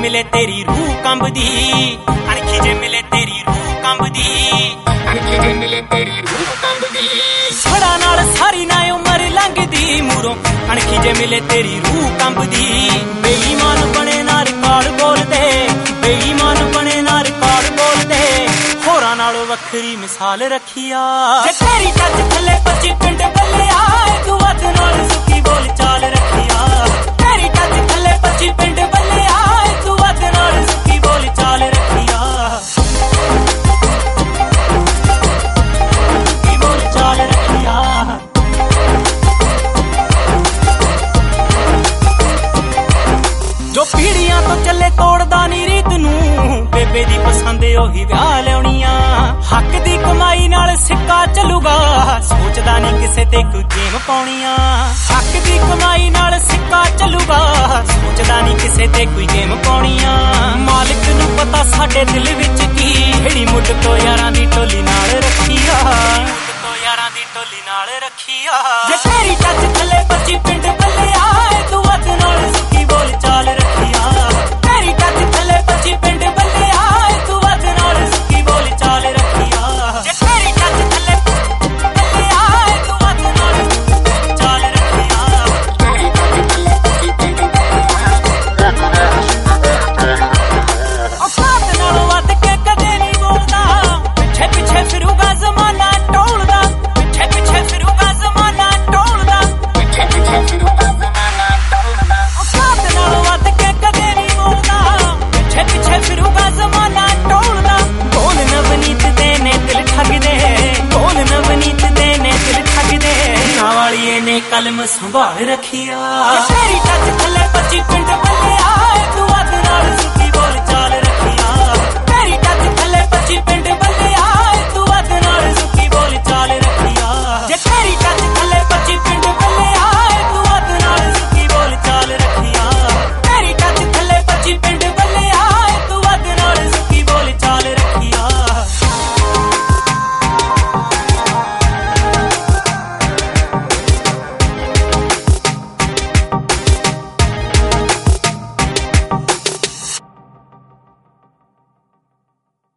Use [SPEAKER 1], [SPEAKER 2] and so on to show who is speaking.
[SPEAKER 1] मिले तेरी रूह कंबदी, अणखी जे मिले तेरी रूह कंबदी, अणखी जे मिले तेरी रूह कंबदी। छड़ा नाल सारी ना उमर लंघदी मूरों, अणखी जे मिले तेरी रूह कंबदी। बेईमान बने ना रिकॉर्ड बोलदे, बेईमान बने ना रिकॉर्ड बोलदे, होरां नालों वखरी मिसाल रखिया। जे तेरी टच थले 25 पिंड बल्लिया, तू वध नाल सुखी बोल चाल रखिया। तेरी टच थले 25 पिंड बल्लिया, तू वध नाल सुखी बोल चाल रखिया। सुखी बोल चाल रखिया। जो पीढ़ियां तो चले तोड़दा नी रीत नूं, बेबे दी पसंद ओही विआह लियाउणियां। हक दी कमाई नाल सिक्का चलूगा, सोचदा नी किसे ते कोई गेम पाउणियां। हक दी कमाई नाल सिक्का चलूगा, सोचदा नी किसे ते कोई गेम पाउणियां। मालिक नूं पता साडे दिल विच की, जेड़ी मुੱਢ तो यारां दी टोली नाल रखिया, मुੱਢ तो यारां दी टोली नाल रखिया। जे तेरी टच थले 25 पिंड बल्लिया, तू वध नाल सुखी बोल चाल रखिया। तेरी टच थले 25 पिंड बल्लिया, तू वध नाल सुखी बोल चाल रखिया। जे तेरी टच थले बल्लिया, तू वध नाल चाल रखिया। तेरी टच थले 25 पिंड बल्लिया, औकात नालों वध के कदे नहीं बोलदा, पिछे पिछे फिरूगा जमाना टोलदा, पिछे पिछे फिरूगा जमाना टोलदा, पिछे पिछे फिरूगा जमाना टोलदा। औकात नालों वध के कदे नहीं बोलदा, पिछे पिछे फिरूगा जमाना टोलदा। बोल नवनीत दे ने दिल ठग दे, बोल नवनीत दे ने दिल ठग दे, ना वालिए ने कलम संभाल रखिया। तेरी टच थले 25 पिंड